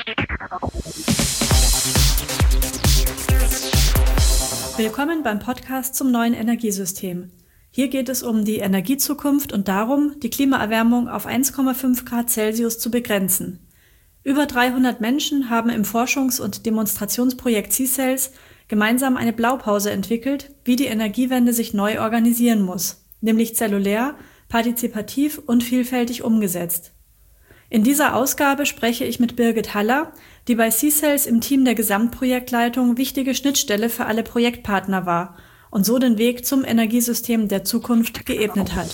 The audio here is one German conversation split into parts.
Willkommen beim Podcast zum neuen Energiesystem. Hier geht es um die Energiezukunft und darum, die Klimaerwärmung auf 1,5 Grad Celsius zu begrenzen. Über 300 Menschen haben im Forschungs- und Demonstrationsprojekt C-Cells gemeinsam eine Blaupause entwickelt, wie die Energiewende sich neu organisieren muss, nämlich zellulär, partizipativ und vielfältig umgesetzt. In dieser Ausgabe spreche ich mit Birgit Haller, die bei C-Cells im Team der Gesamtprojektleitung wichtige Schnittstelle für alle Projektpartner war und so den Weg zum Energiesystem der Zukunft geebnet hat.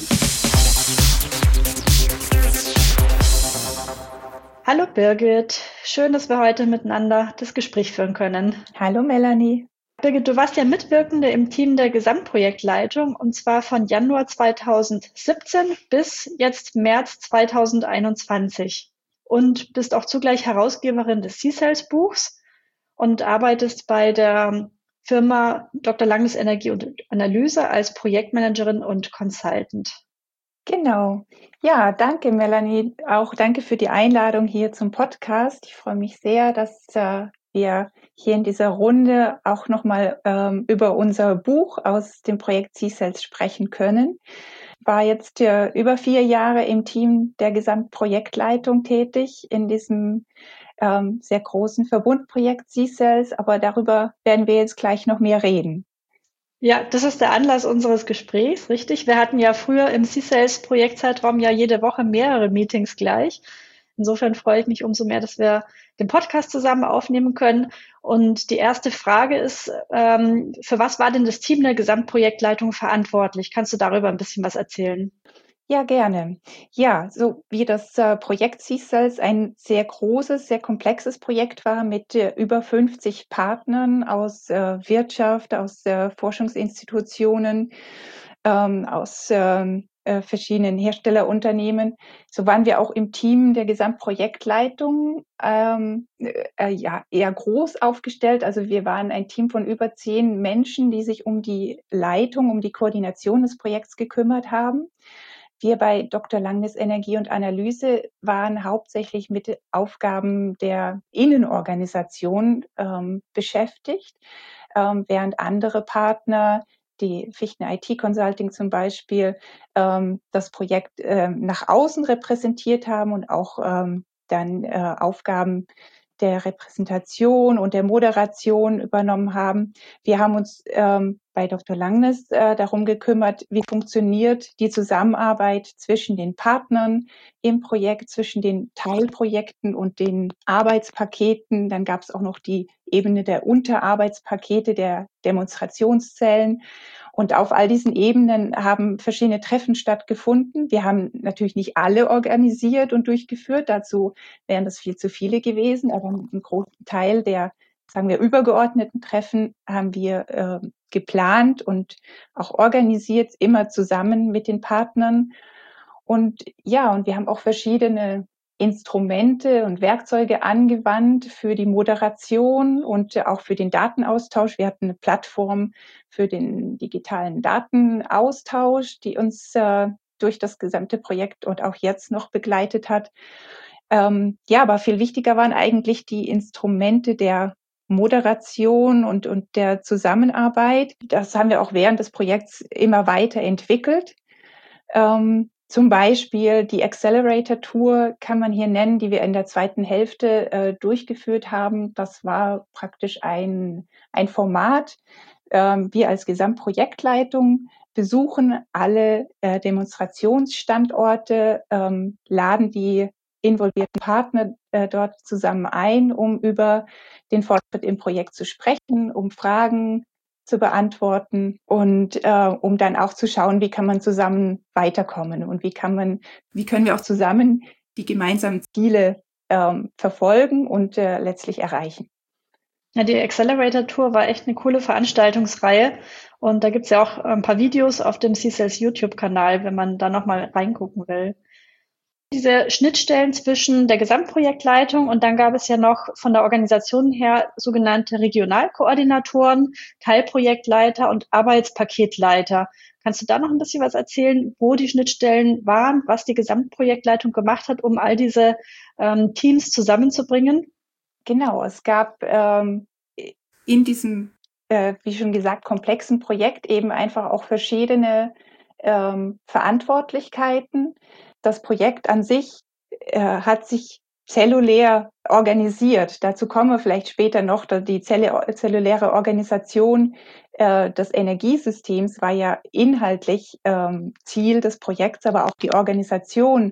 Hallo Birgit, schön, dass wir heute miteinander das Gespräch führen können. Hallo Melanie. Birgit, du warst ja Mitwirkende im Team der Gesamtprojektleitung und zwar von Januar 2017 bis jetzt März 2021 und bist auch zugleich Herausgeberin des C-Cells Buchs und arbeitest bei der Firma Dr. Langes Energie und Analyse als Projektmanagerin und Consultant. Genau. Ja, danke Melanie. Auch danke für die Einladung hier zum Podcast. Ich freue mich sehr, dass wir hier in dieser Runde auch nochmal über unser Buch aus dem Projekt C-Cells sprechen können. Ich war jetzt über 4 Jahre im Team der Gesamtprojektleitung tätig in diesem sehr großen Verbundprojekt C-Cells, aber darüber werden wir jetzt gleich noch mehr reden. Ja, das ist der Anlass unseres Gesprächs, richtig? Wir hatten ja früher im C-Cells-Projektzeitraum ja jede Woche mehrere Meetings gleich. Insofern freue ich mich umso mehr, dass wir den Podcast zusammen aufnehmen können. Und die erste Frage ist, für was war denn das Team der Gesamtprojektleitung verantwortlich? Kannst du darüber ein bisschen was erzählen? Ja, gerne. Ja, so wie das Projekt C-Cells ein sehr großes, sehr komplexes Projekt war mit über 50 Partnern aus Wirtschaft, aus Forschungsinstitutionen, aus verschiedenen Herstellerunternehmen. So waren wir auch im Team der Gesamtprojektleitung ja eher groß aufgestellt. Also wir waren ein Team von über 10 Menschen, die sich um die Leitung, um die Koordination des Projekts gekümmert haben. Wir bei Dr. Langes Energie und Analyse waren hauptsächlich mit Aufgaben der Innenorganisation beschäftigt, während andere Partner, die Fichten IT Consulting zum Beispiel, das Projekt nach außen repräsentiert haben und auch dann Aufgaben der Repräsentation und der Moderation übernommen haben. Wir haben uns bei Dr. Langes darum gekümmert, wie funktioniert die Zusammenarbeit zwischen den Partnern im Projekt, zwischen den Teilprojekten und den Arbeitspaketen. Dann gab es auch noch die Ebene der Unterarbeitspakete, der Demonstrationszellen. Und auf all diesen Ebenen haben verschiedene Treffen stattgefunden. Wir haben natürlich nicht alle organisiert und durchgeführt. Dazu wären das viel zu viele gewesen. Aber einen großen Teil der, sagen wir, übergeordneten Treffen haben wir geplant und auch organisiert, immer zusammen mit den Partnern. Und ja, und wir haben auch verschiedene Instrumente und Werkzeuge angewandt für die Moderation und auch für den Datenaustausch. Wir hatten eine Plattform für den digitalen Datenaustausch, die uns durch das gesamte Projekt und auch jetzt noch begleitet hat. Ja, aber viel wichtiger waren eigentlich die Instrumente der Moderation und der Zusammenarbeit. Das haben wir auch während des Projekts immer weiterentwickelt. Zum Beispiel die Accelerator Tour kann man hier nennen, die wir in der zweiten Hälfte durchgeführt haben. Das war praktisch ein Format. Wir als Gesamtprojektleitung besuchen alle Demonstrationsstandorte, laden die involvierten Partner dort zusammen ein, um über den Fortschritt im Projekt zu sprechen, um Fragen zu beantworten und um dann auch zu schauen, wie kann man zusammen weiterkommen und wie können wir auch zusammen die gemeinsamen Ziele verfolgen und letztlich erreichen. Ja, die Accelerator Tour war echt eine coole Veranstaltungsreihe und da gibt's ja auch ein paar Videos auf dem C-Cells YouTube-Kanal, wenn man da nochmal reingucken will. Diese Schnittstellen zwischen der Gesamtprojektleitung und dann gab es ja noch von der Organisation her sogenannte Regionalkoordinatoren, Teilprojektleiter und Arbeitspaketleiter. Kannst du da noch ein bisschen was erzählen, wo die Schnittstellen waren, was die Gesamtprojektleitung gemacht hat, um all diese Teams zusammenzubringen? Genau, es gab in diesem, wie schon gesagt, komplexen Projekt eben einfach auch verschiedene Verantwortlichkeiten. Das Projekt an sich hat sich zellulär organisiert. Dazu kommen wir vielleicht später noch. Die zelluläre Organisation des Energiesystems war ja inhaltlich Ziel des Projekts, aber auch die Organisation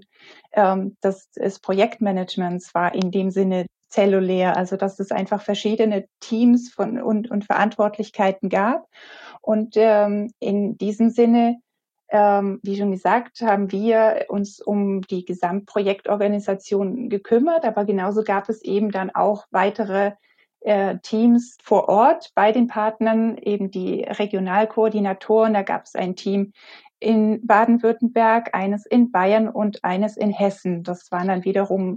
des Projektmanagements war in dem Sinne zellulär, also dass es einfach verschiedene Teams und Verantwortlichkeiten gab. Und in diesem Sinne, wie schon gesagt, haben wir uns um die Gesamtprojektorganisation gekümmert, aber genauso gab es eben dann auch weitere Teams vor Ort bei den Partnern, eben die Regionalkoordinatoren. Da gab es ein Team in Baden-Württemberg, eines in Bayern und eines in Hessen. Das waren dann wiederum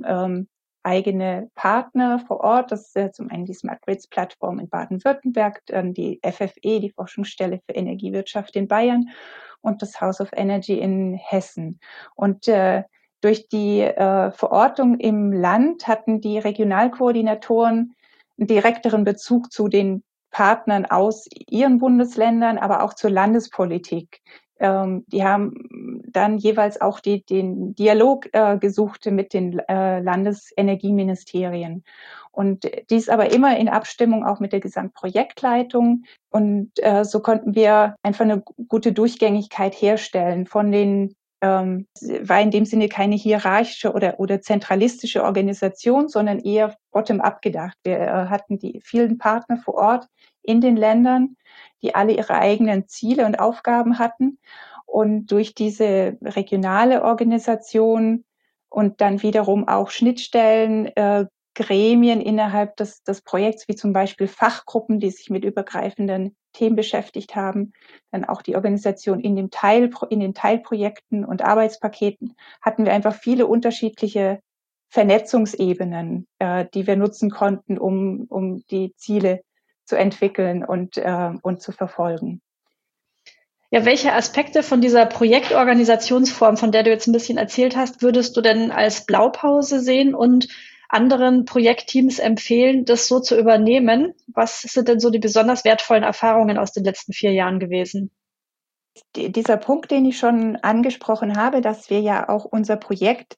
eigene Partner vor Ort. Das ist zum einen die Smart Grids Plattform in Baden-Württemberg, dann die FFE, die Forschungsstelle für Energiewirtschaft in Bayern und das House of Energy in Hessen. Und durch die Verortung im Land hatten die Regionalkoordinatoren einen direkteren Bezug zu den Partnern aus ihren Bundesländern, aber auch zur Landespolitik. Die haben dann jeweils auch den Dialog gesucht mit den Landesenergieministerien. Und dies aber immer in Abstimmung auch mit der Gesamtprojektleitung. Und so konnten wir einfach eine gute Durchgängigkeit herstellen von den war in dem Sinne keine hierarchische oder zentralistische Organisation, sondern eher bottom-up gedacht. Wir hatten die vielen Partner vor Ort in den Ländern, die alle ihre eigenen Ziele und Aufgaben hatten. Und durch diese regionale Organisation und dann wiederum auch Schnittstellen, Gremien innerhalb des Projekts, wie zum Beispiel Fachgruppen, die sich mit übergreifenden Themen beschäftigt haben, dann auch die Organisation in den Teilprojekten und Arbeitspaketen, hatten wir einfach viele unterschiedliche Vernetzungsebenen, die wir nutzen konnten, um die Ziele zu entwickeln und zu verfolgen. Ja, welche Aspekte von dieser Projektorganisationsform, von der du jetzt ein bisschen erzählt hast, würdest du denn als Blaupause sehen und anderen Projektteams empfehlen, das so zu übernehmen? Was sind denn so die besonders wertvollen Erfahrungen aus den letzten 4 Jahren gewesen? Dieser Punkt, den ich schon angesprochen habe, dass wir ja auch unser Projekt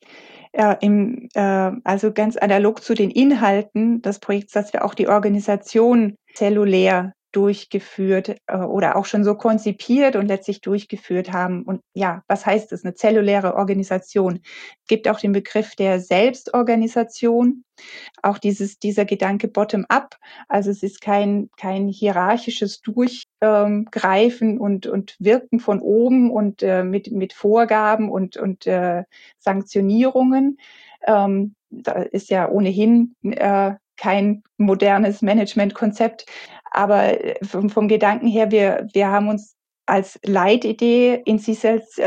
also ganz analog zu den Inhalten des Projekts, dass wir auch die Organisation zellulär durchgeführt oder auch schon so konzipiert und letztlich durchgeführt haben. Und ja, was heißt das? Eine zelluläre Organisation. Es gibt auch den Begriff der Selbstorganisation. Auch dieser Gedanke bottom-up, also es ist kein hierarchisches Durchgreifen und Wirken von oben und mit Vorgaben und Sanktionierungen. Da ist ja ohnehin kein modernes Managementkonzept, aber vom Gedanken her, wir haben uns als Leitidee in CSELS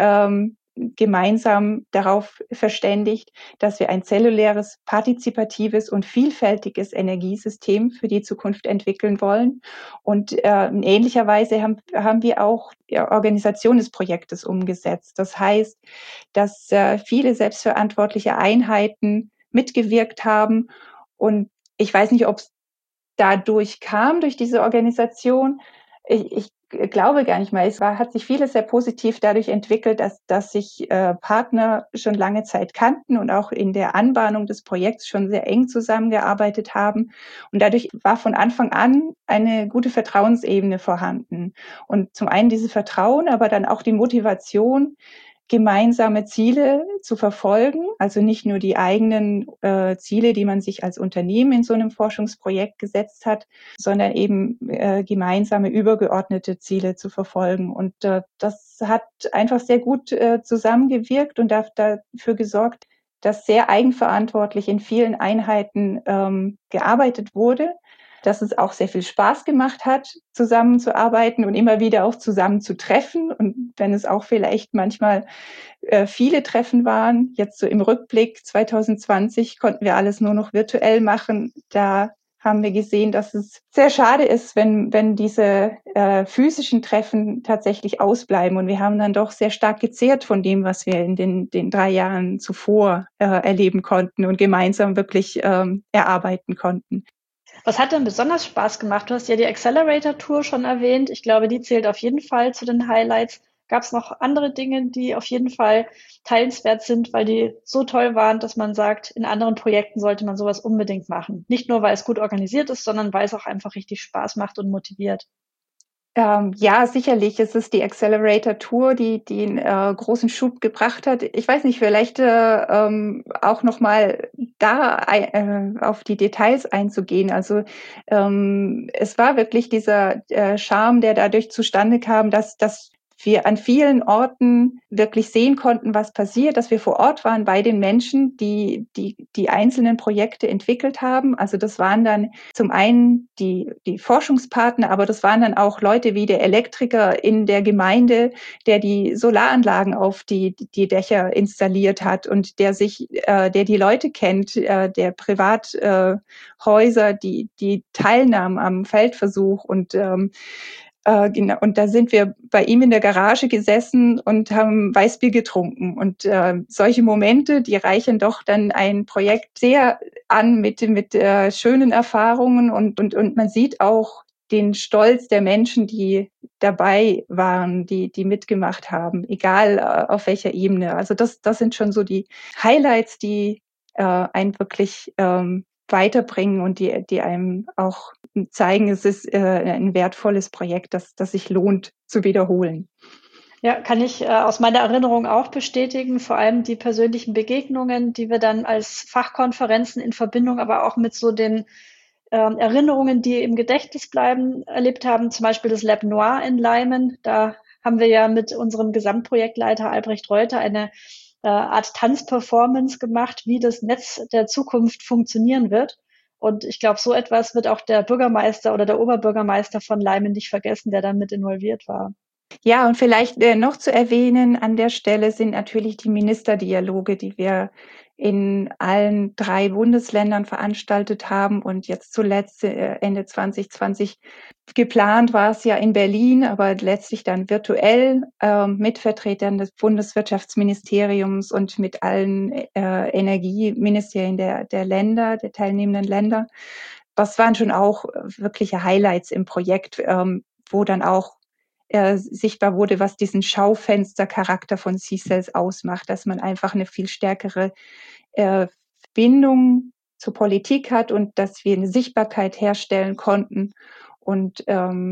gemeinsam darauf verständigt, dass wir ein zelluläres, partizipatives und vielfältiges Energiesystem für die Zukunft entwickeln wollen. Und in ähnlicher Weise haben wir auch die Organisation des Projektes umgesetzt. Das heißt, dass viele selbstverantwortliche Einheiten mitgewirkt haben. Und ich weiß nicht, ob es dadurch kam, durch diese Organisation. Ich glaube gar nicht mal. Hat sich vieles sehr positiv dadurch entwickelt, dass sich Partner schon lange Zeit kannten und auch in der Anbahnung des Projekts schon sehr eng zusammengearbeitet haben. Und dadurch war von Anfang an eine gute Vertrauensebene vorhanden. Und zum einen dieses Vertrauen, aber dann auch die Motivation, gemeinsame Ziele zu verfolgen, also nicht nur die eigenen Ziele, die man sich als Unternehmen in so einem Forschungsprojekt gesetzt hat, sondern eben gemeinsame übergeordnete Ziele zu verfolgen. Und das hat einfach sehr gut zusammengewirkt und dafür gesorgt, dass sehr eigenverantwortlich in vielen Einheiten gearbeitet wurde, dass es auch sehr viel Spaß gemacht hat, zusammenzuarbeiten und immer wieder auch zusammen zu treffen. Und wenn es auch vielleicht manchmal viele Treffen waren, jetzt so im Rückblick 2020 konnten wir alles nur noch virtuell machen. Da haben wir gesehen, dass es sehr schade ist, wenn diese physischen Treffen tatsächlich ausbleiben. Und wir haben dann doch sehr stark gezehrt von dem, was wir in den 3 Jahren zuvor erleben konnten und gemeinsam wirklich erarbeiten konnten. Was hat denn besonders Spaß gemacht? Du hast ja die Accelerator Tour schon erwähnt. Ich glaube, die zählt auf jeden Fall zu den Highlights. Gab es noch andere Dinge, die auf jeden Fall teilenswert sind, weil die so toll waren, dass man sagt, in anderen Projekten sollte man sowas unbedingt machen? Nicht nur, weil es gut organisiert ist, sondern weil es auch einfach richtig Spaß macht und motiviert. Ja, sicherlich. Es ist die Accelerator Tour, die 'n großen Schub gebracht hat. Ich weiß nicht, vielleicht auch noch mal da auf die Details einzugehen. Also, es war wirklich dieser Charme, der dadurch zustande kam, dass wir an vielen Orten wirklich sehen konnten, was passiert, dass wir vor Ort waren bei den Menschen, die einzelnen Projekte entwickelt haben. Also, das waren dann zum einen die Forschungspartner, aber das waren dann auch Leute wie der Elektriker in der Gemeinde, der die Solaranlagen auf die Dächer installiert hat und der die Leute kennt, der Privathäuser, die teilnahmen am Feldversuch genau, und da sind wir bei ihm in der Garage gesessen und haben Weißbier getrunken. Und solche Momente, die reichern doch dann ein Projekt sehr an mit schönen Erfahrungen und man sieht auch den Stolz der Menschen, die dabei waren, die mitgemacht haben, egal auf welcher Ebene. Also das sind schon so die Highlights, die einen wirklich weiterbringen und die einem auch zeigen, es ist ein wertvolles Projekt, das sich lohnt zu wiederholen. Ja, kann ich aus meiner Erinnerung auch bestätigen. Vor allem die persönlichen Begegnungen, die wir dann als Fachkonferenzen in Verbindung, aber auch mit so den Erinnerungen, die im Gedächtnis bleiben, erlebt haben. Zum Beispiel das Lab Noir in Leimen. Da haben wir ja mit unserem Gesamtprojektleiter Albrecht Reuter eine Art Tanzperformance gemacht, wie das Netz der Zukunft funktionieren wird. Und ich glaube, so etwas wird auch der Bürgermeister oder der Oberbürgermeister von Leimen nicht vergessen, der da mit involviert war. Ja, und vielleicht noch zu erwähnen an der Stelle sind natürlich die Ministerdialoge, die wir in allen 3 Bundesländern veranstaltet haben und jetzt zuletzt Ende 2020 geplant war es ja in Berlin, aber letztlich dann virtuell mit Vertretern des Bundeswirtschaftsministeriums und mit allen Energieministerien der Länder, der teilnehmenden Länder. Das waren schon auch wirkliche Highlights im Projekt, wo dann auch sichtbar wurde, was diesen Schaufenstercharakter von C-Cells ausmacht, dass man einfach eine viel stärkere äh, Bindung zur Politik hat und dass wir eine Sichtbarkeit herstellen konnten und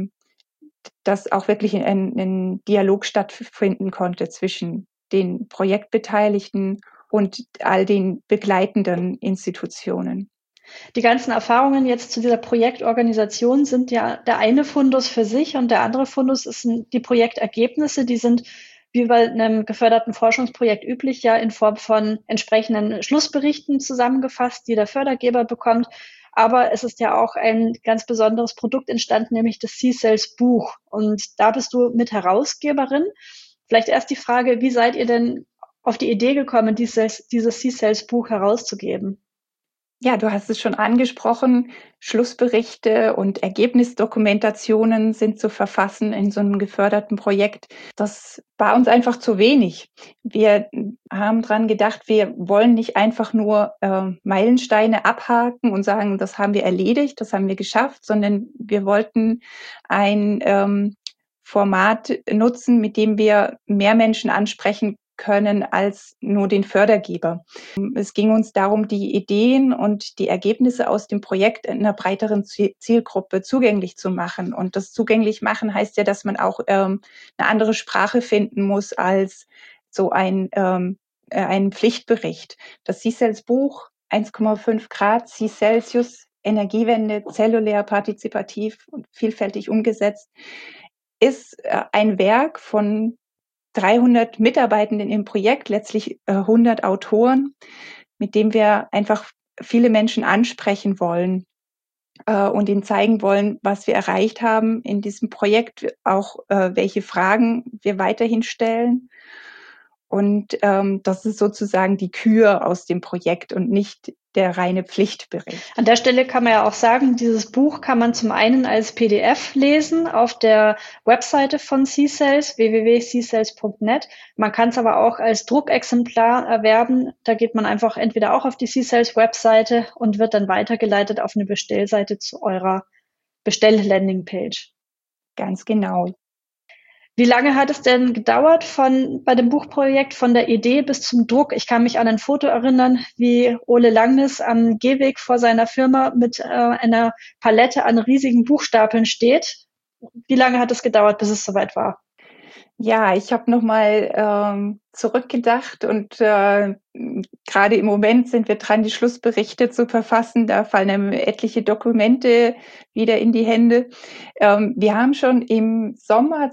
dass auch wirklich ein Dialog stattfinden konnte zwischen den Projektbeteiligten und all den begleitenden Institutionen. Die ganzen Erfahrungen jetzt zu dieser Projektorganisation sind ja der eine Fundus für sich und der andere Fundus sind die Projektergebnisse. Die sind wie bei einem geförderten Forschungsprojekt üblich ja in Form von entsprechenden Schlussberichten zusammengefasst, die der Fördergeber bekommt. Aber es ist ja auch ein ganz besonderes Produkt entstanden, nämlich das C-Cells Buch. Und da bist du mit Herausgeberin. Vielleicht erst die Frage, wie seid ihr denn auf die Idee gekommen, dieses C-Cells Buch herauszugeben? Ja, du hast es schon angesprochen. Schlussberichte und Ergebnisdokumentationen sind zu verfassen in so einem geförderten Projekt. Das war uns einfach zu wenig. Wir haben dran gedacht, wir wollen nicht einfach nur Meilensteine abhaken und sagen, das haben wir erledigt, das haben wir geschafft, sondern wir wollten ein Format nutzen, mit dem wir mehr Menschen ansprechen können als nur den Fördergeber. Es ging uns darum, die Ideen und die Ergebnisse aus dem Projekt einer breiteren Zielgruppe zugänglich zu machen. Und das zugänglich machen heißt ja, dass man auch eine andere Sprache finden muss als so ein Pflichtbericht. Das C-Cells Buch 1,5 Grad C Celsius, Energiewende, zellulär, partizipativ und vielfältig umgesetzt, ist ein Werk von 300 Mitarbeitenden im Projekt, letztlich 100 Autoren, mit dem wir einfach viele Menschen ansprechen wollen und ihnen zeigen wollen, was wir erreicht haben in diesem Projekt, auch welche Fragen wir weiterhin stellen Und das ist sozusagen die Kür aus dem Projekt und nicht der reine Pflichtbericht. An der Stelle kann man ja auch sagen, dieses Buch kann man zum einen als PDF lesen auf der Webseite von C-Cells, www.ccells.net. Man kann es aber auch als Druckexemplar erwerben. Da geht man einfach entweder auch auf die C-Cells Webseite und wird dann weitergeleitet auf eine Bestellseite zu eurer Bestell-Landingpage. Ganz genau. Wie lange hat es denn gedauert bei dem Buchprojekt von der Idee bis zum Druck? Ich kann mich an ein Foto erinnern, wie Ole Langnes am Gehweg vor seiner Firma mit einer Palette an riesigen Buchstapeln steht. Wie lange hat es gedauert, bis es soweit war? Ja, ich habe noch mal zurückgedacht und gerade im Moment sind wir dran, die Schlussberichte zu verfassen. Da fallen einem etliche Dokumente wieder in die Hände. Wir haben schon im Sommer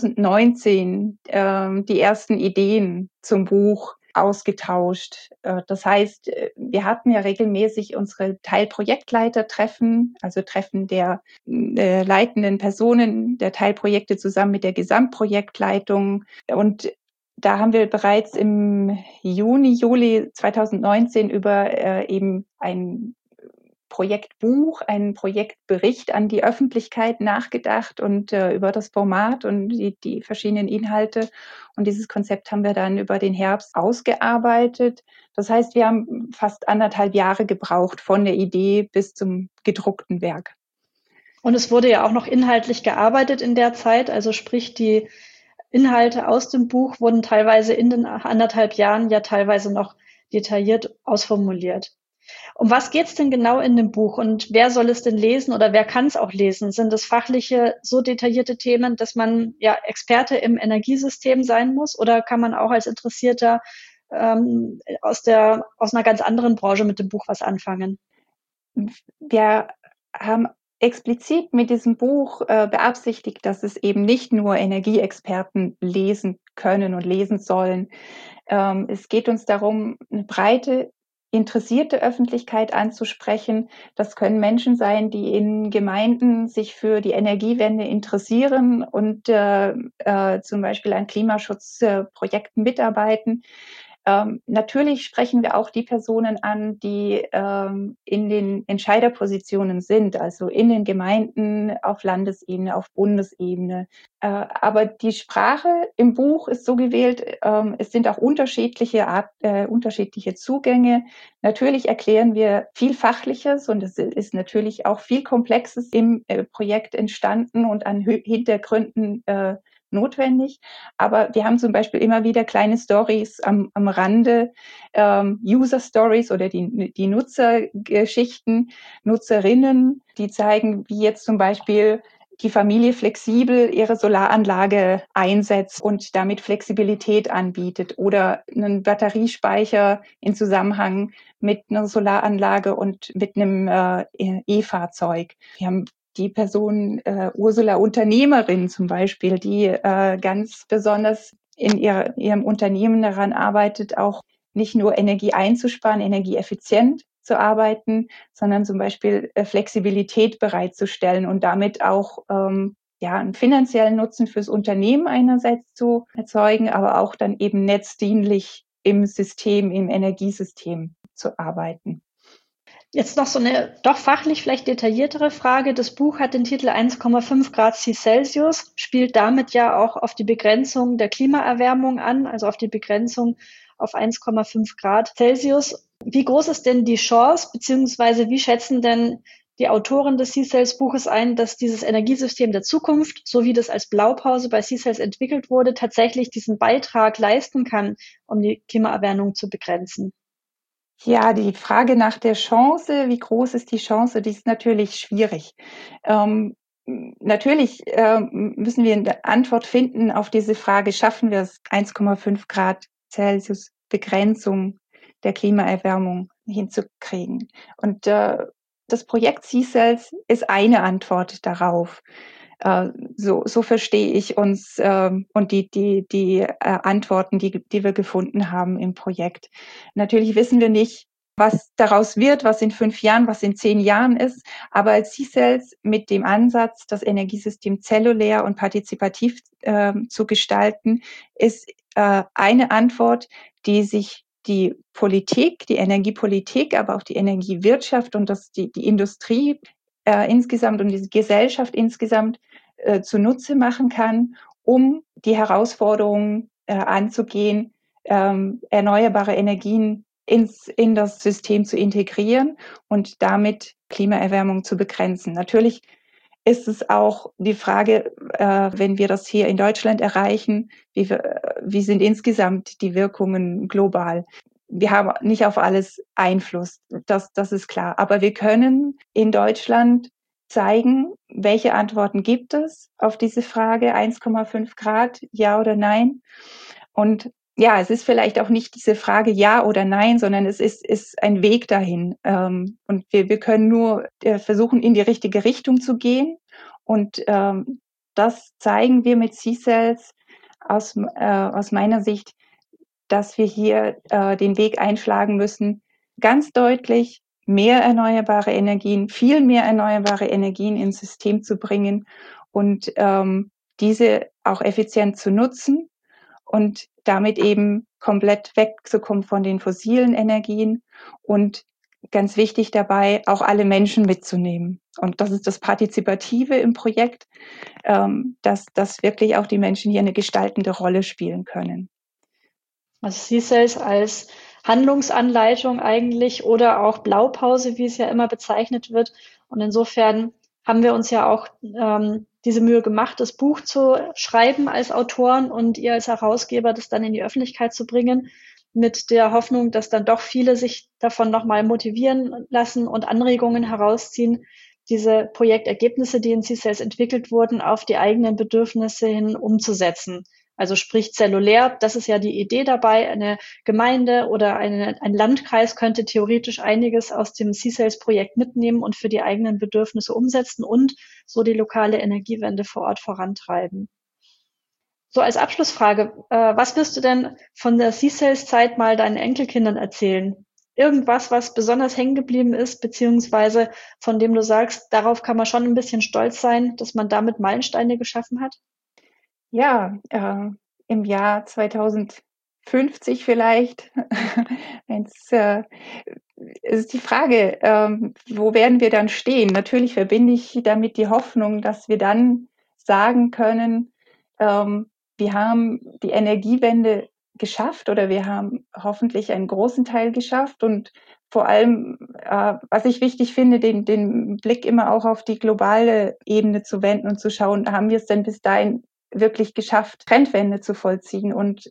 2019 die ersten Ideen zum Buch ausgetauscht. Das heißt, wir hatten ja regelmäßig unsere Teilprojektleitertreffen, also Treffen der leitenden Personen der Teilprojekte zusammen mit der Gesamtprojektleitung. Und da haben wir bereits im Juli 2019 über eben ein Projektbuch, einen Projektbericht an die Öffentlichkeit nachgedacht und über das Format und die verschiedenen Inhalte. Und dieses Konzept haben wir dann über den Herbst ausgearbeitet. Das heißt, wir haben fast 1,5 Jahre gebraucht von der Idee bis zum gedruckten Werk. Und es wurde ja auch noch inhaltlich gearbeitet in der Zeit, also sprich die Inhalte aus dem Buch wurden teilweise in den 1,5 Jahren ja teilweise noch detailliert ausformuliert. Um was geht's denn genau in dem Buch und wer soll es denn lesen oder wer kann es auch lesen? Sind es fachliche, so detaillierte Themen, dass man ja Experte im Energiesystem sein muss oder kann man auch als Interessierter aus einer ganz anderen Branche mit dem Buch was anfangen? Wir haben explizit mit diesem Buch beabsichtigt, dass es eben nicht nur Energieexperten lesen können und lesen sollen. Es geht uns darum, eine breite, interessierte Öffentlichkeit anzusprechen. Das können Menschen sein, die in Gemeinden sich für die Energiewende interessieren und zum Beispiel an Klimaschutzprojekten mitarbeiten. Natürlich sprechen wir auch die Personen an, die in den Entscheiderpositionen sind, also in den Gemeinden, auf Landesebene, auf Bundesebene. Aber die Sprache im Buch ist so gewählt, es sind auch unterschiedliche Zugänge. Natürlich erklären wir viel Fachliches und es ist natürlich auch viel Komplexes im Projekt entstanden und an Hintergründen notwendig. Aber wir haben zum Beispiel immer wieder kleine Stories am Rande, User Stories oder die Nutzergeschichten, Nutzerinnen, die zeigen, wie jetzt zum Beispiel die Familie flexibel ihre Solaranlage einsetzt und damit Flexibilität anbietet oder einen Batteriespeicher in Zusammenhang mit einer Solaranlage und mit einem E-Fahrzeug. Wir haben die Person Ursula Unternehmerin zum Beispiel, die ganz besonders in ihrem Unternehmen daran arbeitet, auch nicht nur Energie einzusparen, energieeffizient zu arbeiten, sondern zum Beispiel Flexibilität bereitzustellen und damit auch einen finanziellen Nutzen fürs Unternehmen einerseits zu erzeugen, aber auch dann eben netzdienlich im System, im Energiesystem zu arbeiten. Jetzt noch so eine doch fachlich vielleicht detailliertere Frage. Das Buch hat den Titel 1,5 Grad Celsius, spielt damit ja auch auf die Begrenzung der Klimaerwärmung an, also auf die Begrenzung auf 1,5 Grad Celsius. Wie groß ist denn die Chance, beziehungsweise wie schätzen denn die Autoren des C-Cells Buches ein, dass dieses Energiesystem der Zukunft, so wie das als Blaupause bei C-Cells entwickelt wurde, tatsächlich diesen Beitrag leisten kann, um die Klimaerwärmung zu begrenzen? Ja, die Frage nach der Chance, wie groß ist die Chance, die ist natürlich schwierig. Natürlich müssen wir eine Antwort finden auf diese Frage, schaffen wir es, 1,5 Grad Celsius Begrenzung der Klimaerwärmung hinzukriegen. Und das Projekt C-Cells ist eine Antwort darauf. So verstehe ich uns und die Antworten, die wir gefunden haben im Projekt. Natürlich wissen wir nicht, was daraus wird, was in 5 Jahren, was in 10 Jahren ist. Aber als C-Cells mit dem Ansatz, das Energiesystem zellulär und partizipativ zu gestalten, ist eine Antwort, die sich die Politik, die Energiepolitik, aber auch die Energiewirtschaft und die Industrie insgesamt und die Gesellschaft insgesamt zunutze machen kann, um die Herausforderungen anzugehen, erneuerbare Energien in das System zu integrieren und damit Klimaerwärmung zu begrenzen. Natürlich ist es auch die Frage, wenn wir das hier in Deutschland erreichen, wie sind insgesamt die Wirkungen global? Wir haben nicht auf alles Einfluss, das ist klar. Aber wir können in Deutschland zeigen, welche Antworten gibt es auf diese Frage 1,5 Grad, ja oder nein. Und ja, es ist vielleicht auch nicht diese Frage ja oder nein, sondern es ist ein Weg dahin. Und wir können nur versuchen, in die richtige Richtung zu gehen. Und das zeigen wir mit C-Cells aus meiner Sicht, dass wir hier den Weg einschlagen müssen, ganz deutlich mehr erneuerbare Energien, viel mehr erneuerbare Energien ins System zu bringen und diese auch effizient zu nutzen und damit eben komplett wegzukommen von den fossilen Energien und ganz wichtig dabei, auch alle Menschen mitzunehmen. Und das ist das Partizipative im Projekt, dass wirklich auch die Menschen hier eine gestaltende Rolle spielen können. Also C-Cells als Handlungsanleitung eigentlich oder auch Blaupause, wie es ja immer bezeichnet wird. Und insofern haben wir uns ja auch diese Mühe gemacht, das Buch zu schreiben als Autoren und ihr als Herausgeber das dann in die Öffentlichkeit zu bringen, mit der Hoffnung, dass dann doch viele sich davon nochmal motivieren lassen und Anregungen herausziehen, diese Projektergebnisse, die in C-Cells entwickelt wurden, auf die eigenen Bedürfnisse hin umzusetzen. Also sprich zellulär, das ist ja die Idee dabei. Eine Gemeinde oder ein Landkreis könnte theoretisch einiges aus dem C-Cells-Projekt mitnehmen und für die eigenen Bedürfnisse umsetzen und so die lokale Energiewende vor Ort vorantreiben. So als Abschlussfrage, was wirst du denn von der C-Cells-Zeit mal deinen Enkelkindern erzählen? Irgendwas, was besonders hängen geblieben ist, beziehungsweise von dem du sagst, darauf kann man schon ein bisschen stolz sein, dass man damit Meilensteine geschaffen hat? Ja, im Jahr 2050 vielleicht, wenn's, ist die Frage, wo werden wir dann stehen? Natürlich verbinde ich damit die Hoffnung, dass wir dann sagen können, wir haben die Energiewende geschafft oder wir haben hoffentlich einen großen Teil geschafft und vor allem, was ich wichtig finde, den Blick immer auch auf die globale Ebene zu wenden und zu schauen, haben wir es denn bis dahin wirklich geschafft, Trendwende zu vollziehen und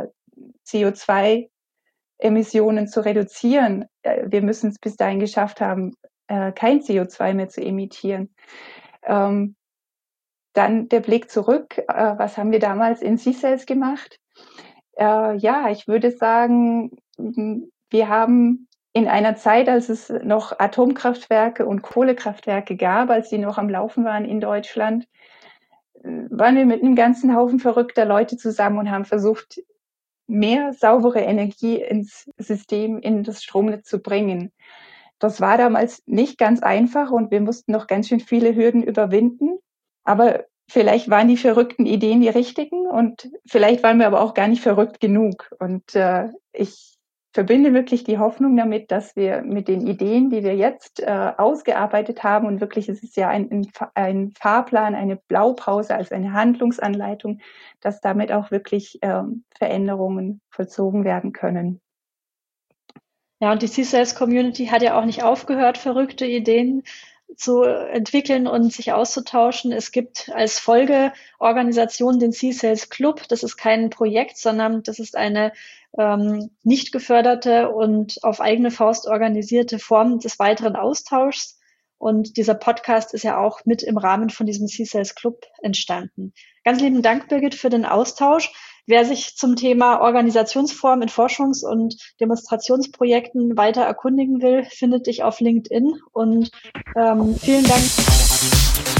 CO2-Emissionen zu reduzieren. Wir müssen es bis dahin geschafft haben, kein CO2 mehr zu emittieren. Dann der Blick zurück. Was haben wir damals in C-Cells gemacht? Ja, ich würde sagen, wir haben in einer Zeit, als es noch Atomkraftwerke und Kohlekraftwerke gab, als die noch am Laufen waren in Deutschland, waren wir mit einem ganzen Haufen verrückter Leute zusammen und haben versucht, mehr saubere Energie ins System, in das Stromnetz zu bringen. Das war damals nicht ganz einfach und wir mussten noch ganz schön viele Hürden überwinden. Aber vielleicht waren die verrückten Ideen die richtigen und vielleicht waren wir aber auch gar nicht verrückt genug. Und ich verbinde wirklich die Hoffnung damit, dass wir mit den Ideen, die wir jetzt ausgearbeitet haben, und wirklich ist es ja ein Fahrplan, eine Blaupause, also eine Handlungsanleitung, dass damit auch wirklich Veränderungen vollzogen werden können. Ja, und die C-Cells-Community hat ja auch nicht aufgehört, verrückte Ideen zu entwickeln und sich auszutauschen. Es gibt als Folgeorganisation den C-Cells Club. Das ist kein Projekt, sondern das ist eine nicht geförderte und auf eigene Faust organisierte Form des weiteren Austauschs. Und dieser Podcast ist ja auch mit im Rahmen von diesem C-Cells Club entstanden. Ganz lieben Dank, Birgit, für den Austausch. Wer sich zum Thema Organisationsform in Forschungs- und Demonstrationsprojekten weiter erkundigen will, findet dich auf LinkedIn. Und vielen Dank.